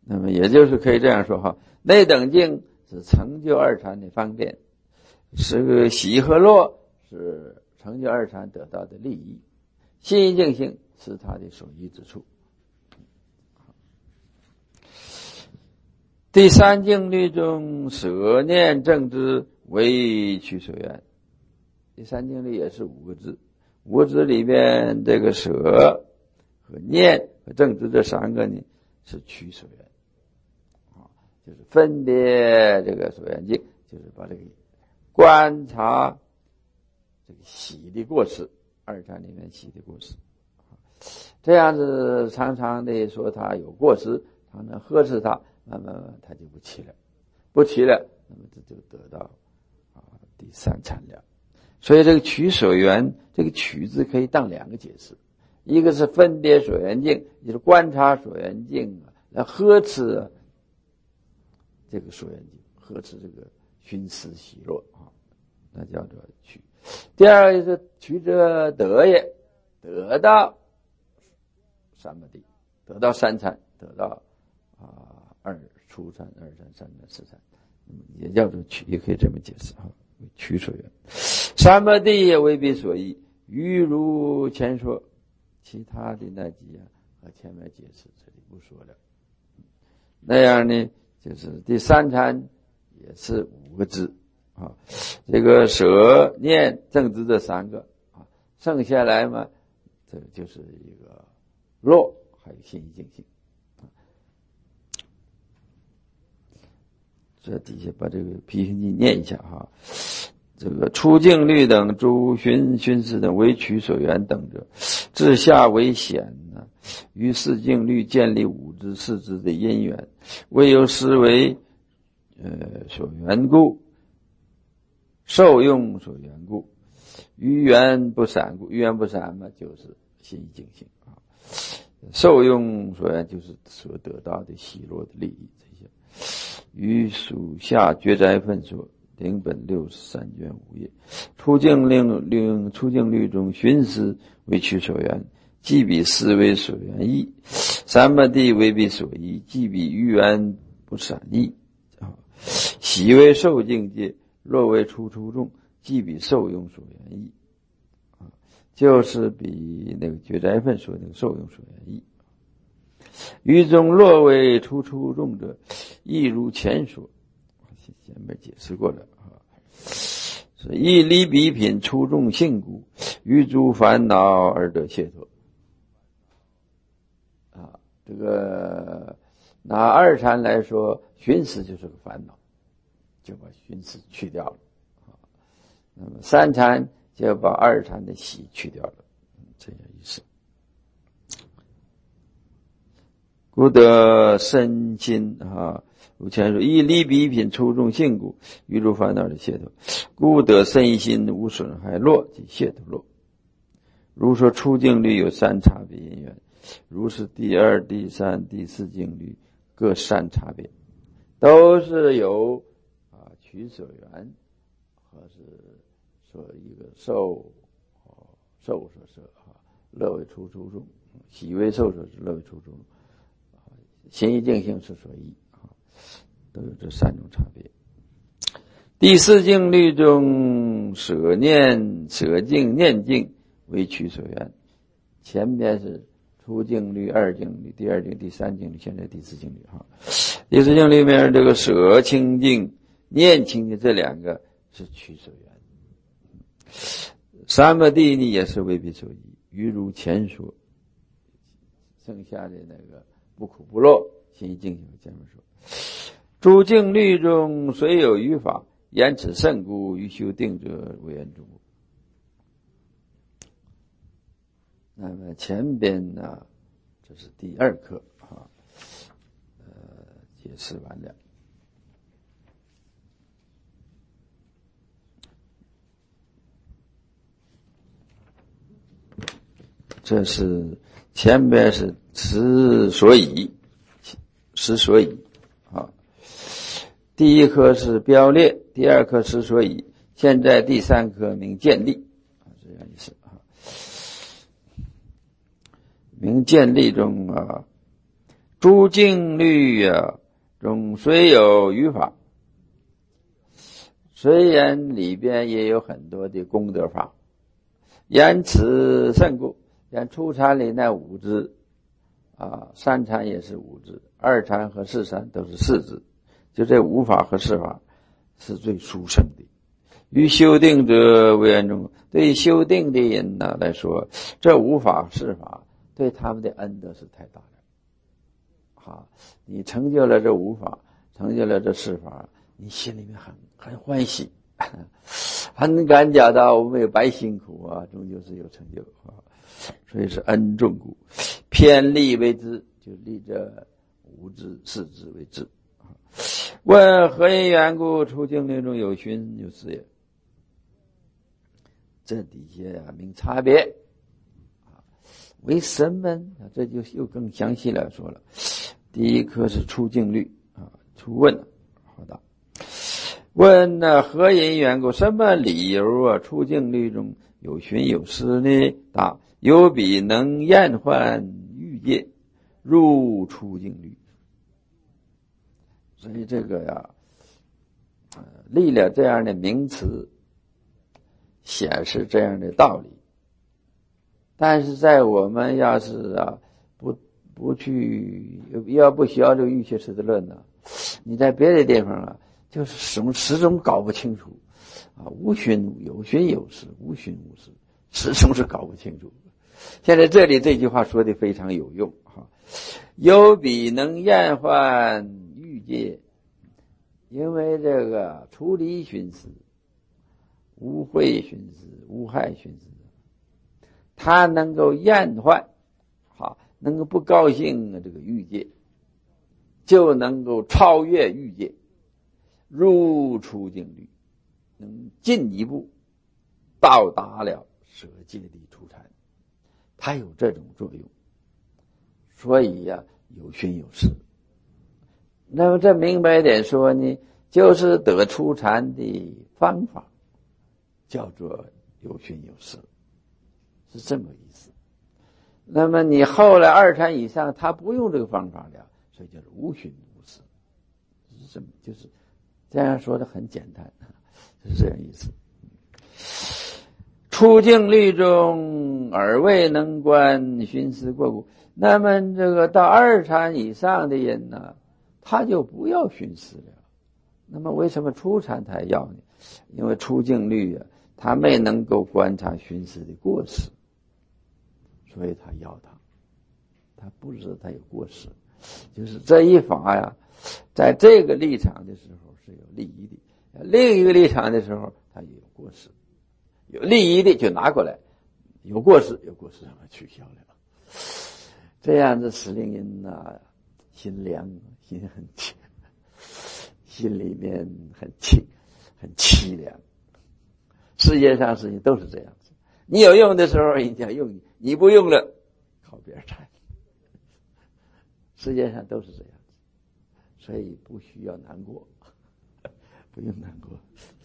那么也就是可以这样说哈，内等境是成就二禅的方便，是个喜和乐是成就二禅得到的利益，心一境性是它的所依之处。第三境律中，舍念正知为取所缘。第三境律也是五个字，五个字里边这个舍和念和正知这三个呢是取所缘，啊，就是分别这个所缘境，就是把这个观察这个喜的过失，二禅里面喜的过失，这样子常常的说它有过失，常常呵斥它，慢慢慢它就不起了，不起了，那么这就得到啊第三禅了。所以这个取所缘，这个取字可以当两个解释，一个是分别所缘境，也就是观察所缘境来呵斥这个所缘境，呵斥这个熏思喜乐啊，那叫做取。第二个是取者得也，得到三摩地，得到三禅，得到啊二初禅、二禅、三禅、四禅，也叫做取，也可以这么解释哈，取所缘。三摩地也未必所依，余如前说，其他的那几样和前面解释这里不说了。那样呢，就是第三禅也是五个字啊，这个舍念正知这三个啊，剩下来嘛，这就是一个乐，还有心一境性。这底下把这个批评记念一下哈。这个出境律等诸熏熏思等为取所缘等者，至下为显呢，于四境律建立五支四支的因缘，唯有思为呃所缘故，受用所缘故，于缘不散故，于缘不散嘛，就是心一境性啊。受用所缘就是所得到的喜乐的利益，这些于属下觉斋分说。零本六十三卷五页，出境令令出境律中寻思为取所缘，即比思为所缘义；三摩地为彼所依，即比于缘不散义。喜为受境界，乐为出出众，即比受用所缘义。就是比那个觉斋分说那个受用所缘义。于中乐为出出众者，亦如前说。前面解释过了啊，是一离彼品出众性故，于诸烦恼而得解脱。啊，这个拿二禅来说，寻思就是个烦恼，就把寻思去掉了啊。那么三禅就把二禅的喜去掉了，这样意思。故得身心啊。如前说，以离彼品出众性故，于诸烦恼的解脱，故得身心无损害乐即解脱乐。如说出境律有三差别因缘，如是第二、第三、第四境律各三差别，都是由啊取所缘，或是说一个受受所摄啊，乐为出出众，喜为受所摄，乐为出出众，心一境性是所依。都有这三种差别。第四境律中，舍念舍境念境为取所缘。前边是出境律、二境律、第二境、第三境律，现在第四境律哈。第四境里面这个舍清净、念清净这两个是取所缘。三摩地呢也是为彼所依，余如前说。剩下的那个不苦不乐，心一境性前面说。诸境律中虽有语法，言此甚故，于修定者为人注目。那么前边呢，这是第二课啊，呃，解释完了。这是前边是持所以，持所以。第一课是标列，第二课是所以，现在第三课名建立，这样意思啊。名建立中啊， 诸境律啊中虽有语法，虽然里边也有很多的功德法，言辞甚故。像初禅里那五支啊，三禅也是五支，二禅和四禅都是四支，就这五法和四法是最殊胜的。于修定者为恩重，对于修定的人呢来说，这五法四法对他们的恩德是太大了。好，你成就了这五法，成就了这四法，你心里面很很欢喜，很感觉到我们也白辛苦啊，终究是有成就啊。所以是恩重故，偏立为之，就立这五支四支为之。问何因缘故，出境律中有熏有施也？这底下呀、啊，明差别。为什么？这就又更详细来说了。第一课是出境律啊，出问，好的。问呢、啊，何因缘故？什么理由啊？出境律中有熏有施呢？答：有彼能厌患欲界，入出境律。所以这个呀，呃，立了这样的名词，显示这样的道理。但是在我们要是啊不不去要不学这个欲界识的论呢，你在别的地方啊，就是始终始终搞不清楚啊，无熏有熏有施，无熏无施，始终是搞不清楚。现在这里这句话说的非常有用哈，有彼能厌患欲界，因为这个出离熏施、无慧熏施、无害熏施，他能够厌患，好，能够不高兴这个欲界，就能够超越欲界，入出境律，能进一步到达了舍界的出禅，它有这种作用。所以呀、啊，有熏有施。那么这明白点说呢，就是得出禅的方法，叫做有熏有施。是这么意思。那么你后来二禅以上，他不用这个方法了，所以叫做无熏无施。是这么，就是这样说的很简单，是这样意思。出境律中耳未能观熏施过故，那么这个到二禅以上的人呢，他就不要熏施了。那么为什么初禅才要呢？因为出境律啊，他没能够观察熏施的过失，所以他要他，他不是他有过失，就是这一法呀，在这个立场的时候是有利益的，另一个立场的时候他也有过失，有利益的就拿过来，有过失有过失让他取消了，这样子使令人呐心凉，心很清，心里面很清很凄凉。世界上事情都是这样子，你有用的时候人家用你，你不用了靠别人缠。世界上都是这样子，所以不需要难过，不用难过。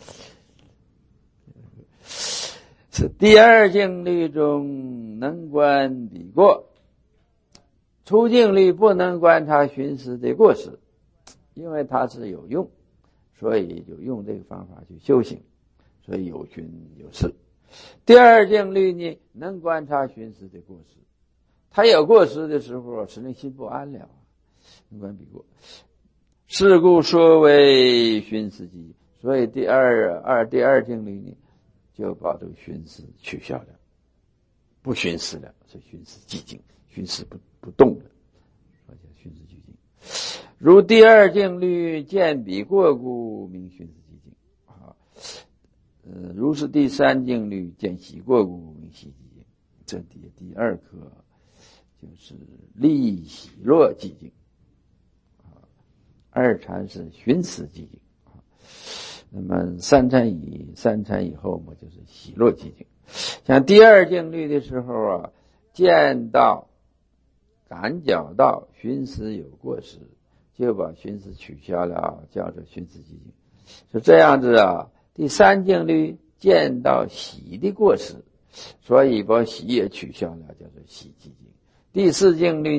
是第二境律中能观彼过，出境律不能观察熏施的过失，因为它是有用，所以就用这个方法去修行，所以有熏有施。第二境律呢，能观察熏施的过失，他有过失的时候，使人心不安了，能观彼过。是故说为熏施寂，所以第二二第二境律呢，就把这个熏施取消了，不熏施了，所以熏施寂静，熏施不不动了，所以叫熏施寂静。如第二境律见彼过故，名熏施寂静啊。呃，如是第三境律见喜过故，名喜寂静。这第第二课就是利喜乐寂静啊，二禅是熏施寂静啊。那么三禅以三禅以后嘛，就是喜乐寂静。像第二境律的时候啊，见到感觉到熏施有过失，就把熏施取消了，叫做熏施寂静。是这样子啊。第三境律见到喜的过失，所以把喜也取消了，叫做喜寂静。第四境律呢，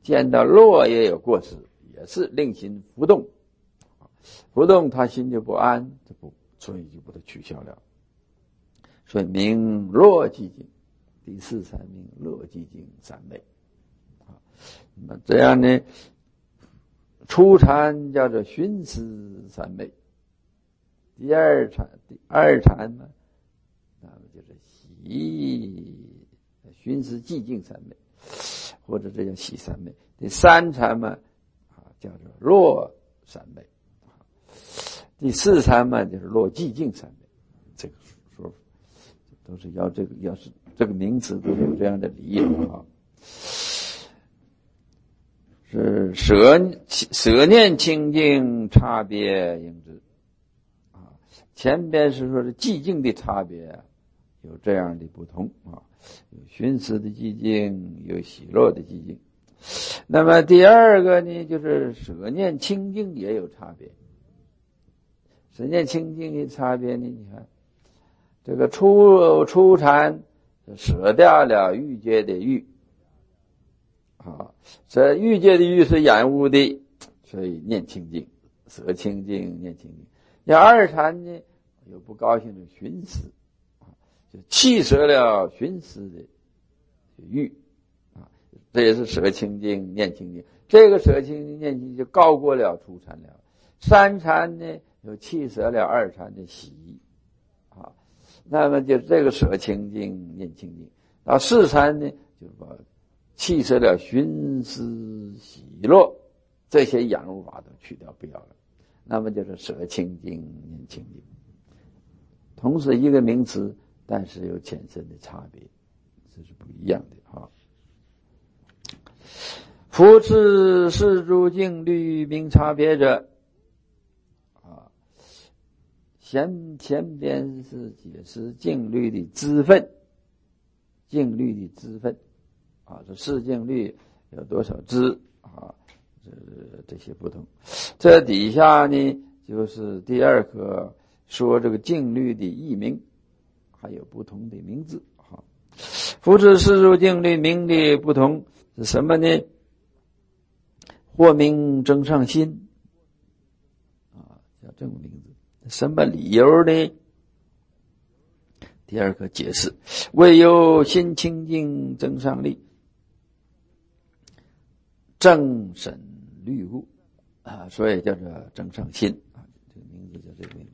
见到落叶有过失，也是令心浮动，浮动他心就不安，就不，所以就把它取消了。所以名落寂静，第四禅名落寂静三昧。那么这样呢，初禅叫做寻思三昧，第二禅第二禅呢，那么就是喜寻思寂静三昧，或者这叫喜三昧。第三禅嘛，啊叫做落三昧，第四禅嘛就是落寂静三昧。这个说法都是要这个，要是这个名词都有这样的理由啊。是舍舍念清净差别应知啊，前边是说是寂静的差别有这样的不同啊，有寻思的寂静，有喜乐的寂静。那么第二个呢，就是舍念清净也有差别。舍念清净的差别呢，你看这个初初禅舍掉了欲界的欲啊，这欲界的欲是染污的，所以念清净，舍清净，念清净。要二禅呢，有不高兴的寻思啊，就弃舍了寻思的欲啊，这也是舍清净，念清净。这个舍清净念清净就高过了初禅了。三禅呢，有弃舍了二禅的喜啊，那么就这个舍清净，念清净。到四禅呢，就把弃舍了寻思喜乐这些养入法都去掉不要了，那么就是舍清净念清净，同时一个名词，但是有浅深的差别，这是不一样的哈。夫持四诸境律名差别者啊，前前边是解释境律的支分，境律的支分啊，这四境律有多少支啊？这这些不同。这底下呢，就是第二课说这个境律的译名，还有不同的名字啊。夫持四诸境律名的不同是什么呢？或名增上心啊，叫这种名字。什么理由呢？第二个解释，唯有心清净增上力，正审虑物啊，所以叫做增上心啊，这个名字叫这个名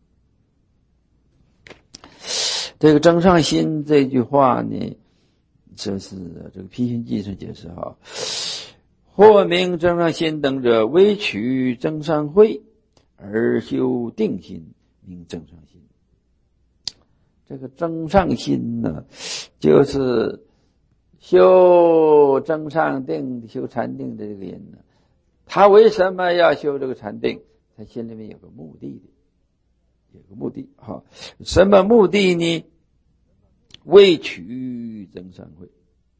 字。这个增上心这句话呢，这是这个批心记是解释哈。或名增上心等者，唯取增上慧而修定心，名增上心。这个增上心呢，就是修增上定、修禅定的这个人呢，他为什么要修这个禅定？他心里面有个目的的，有个目的哈。什么目的呢？为取增上慧，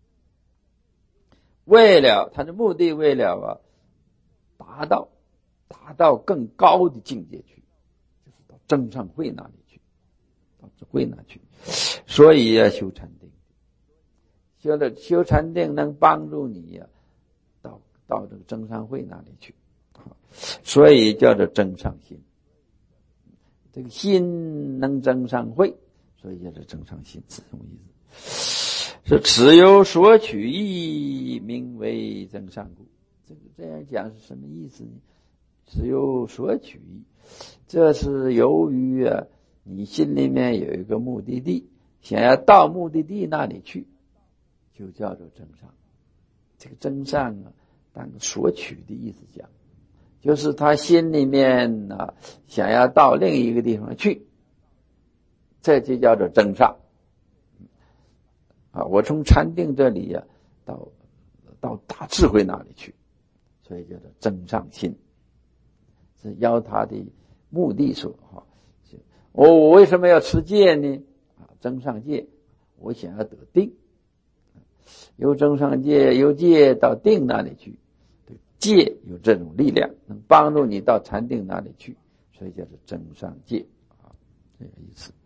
为了他的目的，为了啊达到达到更高的境界去，就是到增上慧那里去，到智慧那去，所以要修禅定。修了修禅定能帮助你呀、啊，到到这个增上慧那里去，所以叫做增上心。这个心能增上慧，所以叫做增上心，是什么意思？是此有所取义，名为增上故。这个这样讲是什么意思呢？此有所取义，这是由于啊，你心里面有一个目的地，想要到目的地那里去，就叫做增上。这个增上啊，当所取的意思讲，就是他心里面啊想要到另一个地方去，这就叫做增上。啊，我从禅定这里呀、啊，到到大智慧那里去，所以叫做增上心，是要他的目的说哈。我我为什么要持戒呢？啊，增上戒，我想要得定，由增上戒，由戒到定那里去，戒有这种力量，能帮助你到禅定那里去，所以叫做增上戒啊，这个意思。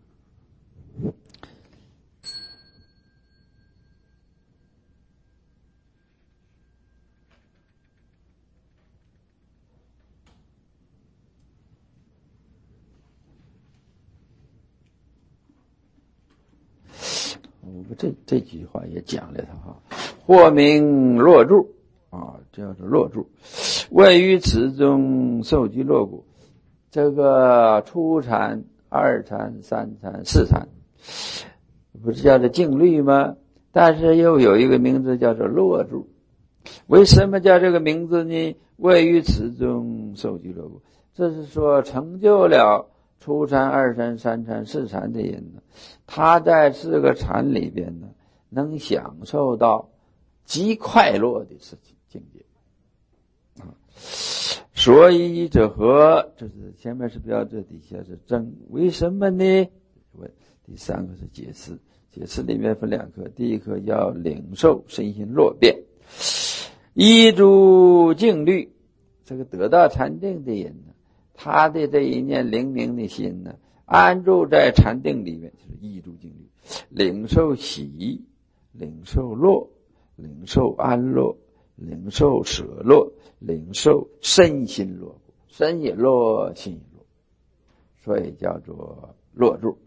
这这句话也讲了他哈，或名落柱啊，叫做落柱，位于此中受居落骨。这个初禅、二禅、三禅、四禅，不是叫做静虑吗？但是又有一个名字叫做落柱。为什么叫这个名字呢？位于此中受居落骨，这是说成就了初禅、二禅、三禅、四禅的人呢，他在四个禅里边呢，能享受到极快乐的事情境界啊。所以者何？这是前面是标，这底下是真。为什么呢？问第三个是解释，解释里面分两课，第一课叫领受身心落变，依诸静虑。这个得到禅定的人呢，他的这一念灵明的心呢，安住在禅定里面，就是依诸静虑，领受喜，领受乐，领受安乐，领受舍乐，领受身心乐，身也乐，心也乐，所以叫做乐住。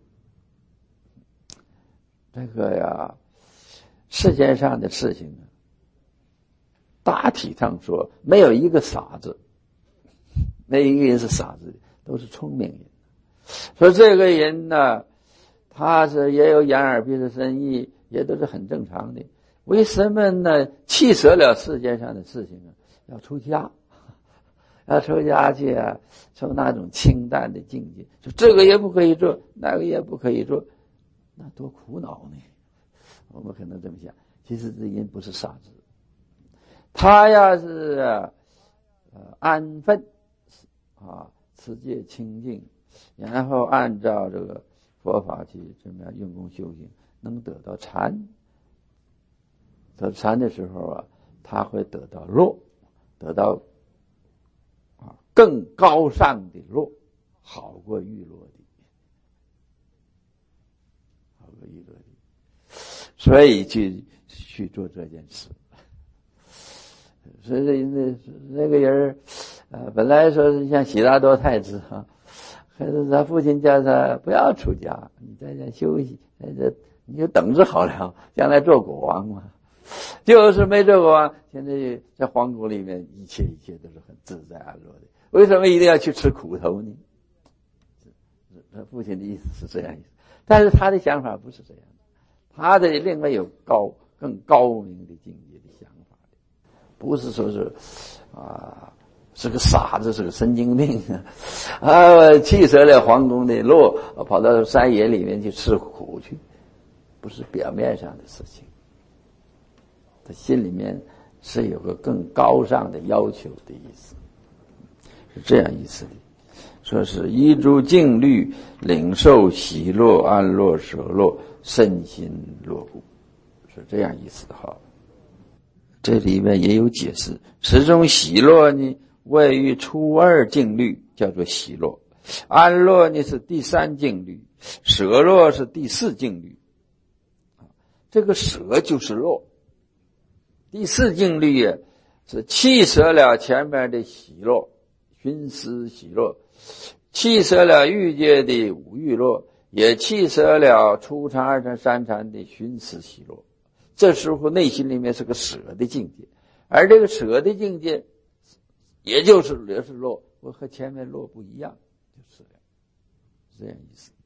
这个呀，世间上的事情呢，大体上说，没有一个傻子，没有一个人是傻子的，都是聪明人。说这个人呢，他是也有眼耳鼻舌身意，也都是很正常的。为什么呢？弃舍了世界上的事情啊，要出家，要出家去啊，从那种清淡的境界，就这个也不可以做，那个也不可以做，那多苦恼呢？我们可能这么想，其实这人不是傻子，他要是呃安分啊，持戒清净，然后按照这个佛法去怎么样用功修行，能得到禅。得禅的时候啊，他会得到乐，得到啊更高尚的乐，好过欲乐的，好过欲乐的，所以去去做这件事。所以那那个人呃，本来说是像悉达多太子啊，可是他父亲叫他不要出家，你在这休息，在这你就等着好了，将来做国王嘛。就是没做国王，现在在皇宫里面，一切一切都是很自在安乐的。为什么一定要去吃苦头呢？他父亲的意思是这样意思，但是他的想法不是这样的，他的另外有高更高明的境界的想法，不是说是啊是个傻子，是个神经病啊，弃舍了皇宫的乐，跑到山野里面去吃苦去，不是表面上的事情。他心里面是有个更高尚的要求的意思，是这样意思的。说是依诸静虑，领受喜乐、安乐、舍乐，身心乐故，是这样意思的哈。这里面也有解释，此中喜乐呢，位于初二静虑，叫做喜乐；安乐呢是第三静虑，舍乐是第四静虑。这个舍就是乐。第四静虑啊，是弃舍了前面的喜乐，寻思喜乐，弃舍了欲界的五欲乐，也弃舍了初禅、二禅、三禅的寻思喜乐。这时候内心里面是个舍的境界，而这个舍的境界，也就是也是乐，我和前面乐不一样，就是这样意思。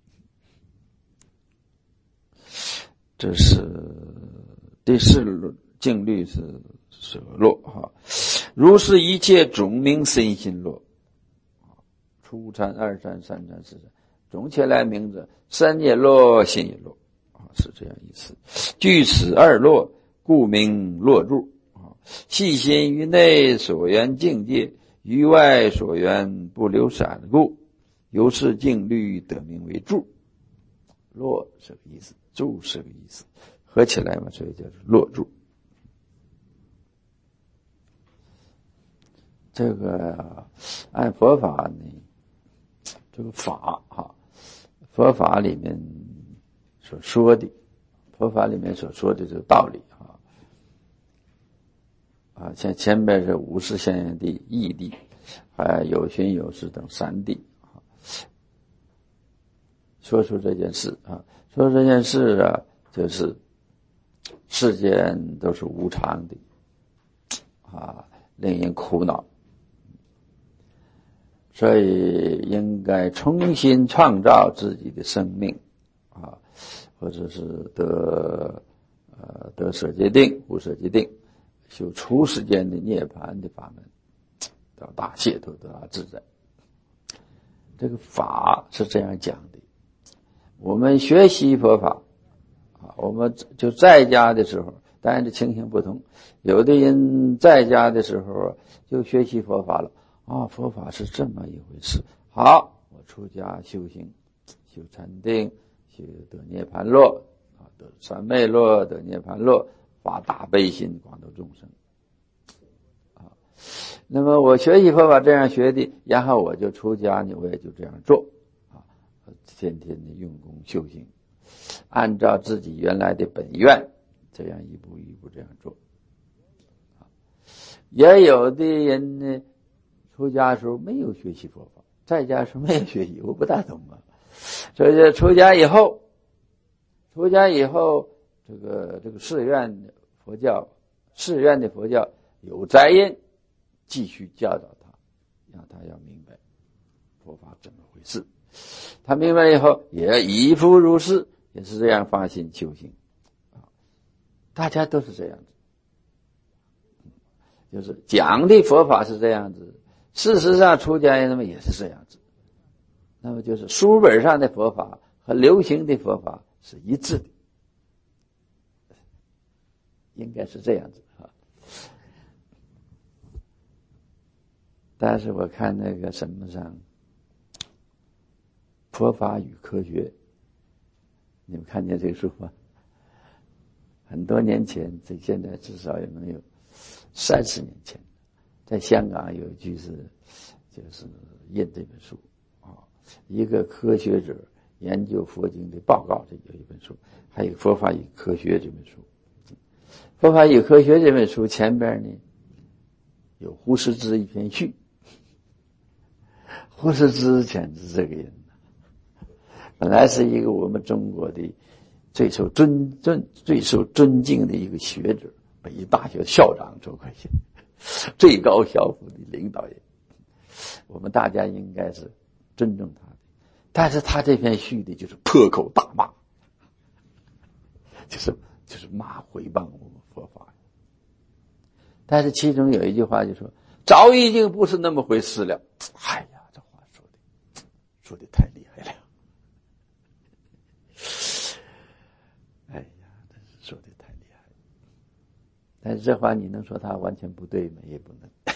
这是第四静虑是舍乐哈，如是一切总名身心乐，初禅、二禅、三禅、四禅，总起来名字，身也乐，心也乐啊，是这样意思。据此二乐，故名乐住啊。细心于内所缘境界，于外所缘不留散故，由是静虑得名为住。乐是个意思，住是个意思，合起来嘛，所以叫做乐住。这个按佛法呢，这个法哈，佛法里面所说的，佛法里面所说的这个道理啊，啊，像前面是无事相应地、义地，还有寻有事等三地啊，说出这件事啊，说这件事啊，就是世间都是无常的啊，令人苦恼，所以应该重新创造自己的生命啊，或者是得呃得舍戒定、无舍戒定，修出世间的涅槃的法门，到大解脱，得大自在。这个法是这样讲的。我们学习佛法啊，我们就在家的时候，当然这情形不同，有的人在家的时候就学习佛法了啊，佛法是这么一回事。好，我出家修行，修禅定，修得涅槃乐啊，得三昧乐，得涅槃乐，发大悲心，广度众生啊。那么我学习佛法这样学的，然后我就出家呢，我也就这样做啊，天天的用功修行，按照自己原来的本愿，这样一步一步这样做。也有的人呢，出家的时候没有学习佛法，在家时候没有学习，我不大懂啊。所以出家以后，出家以后，这个这个寺院的佛教，寺院的佛教有斋因，继续教导他，让他要明白佛法怎么回事。他明白以后，也依复如是，也是这样发心修行啊。大家都是这样子，就是讲的佛法是这样子，事实上出家人们也是这样子。那么就是书本上的佛法和流行的佛法是一致的，应该是这样子啊。但是我看那个什么上，佛法与科学，你们看见这个书吗？很多年前，这现在至少也能有三十年前，在香港有一句是，就是印这本书啊，一个科学者研究佛经的报告，这有一本书，还有《佛法与科学》这本书。《佛法与科学》这本书前边呢，有胡适之一篇序。胡适之简直这个人，本来是一个我们中国的最受尊尊最受尊敬的一个学者，北医大学校长周克先，最高校府的领导人，我们大家应该是尊重他的。但是他这篇序的就是破口大骂，就是就是骂诽谤我们佛法。但是其中有一句话就说，早已经不是那么回事了。哎呀，这话说的说的太厉害了。哎呀，真是说的太厉害了。但是这话你能说他完全不对吗？也不能。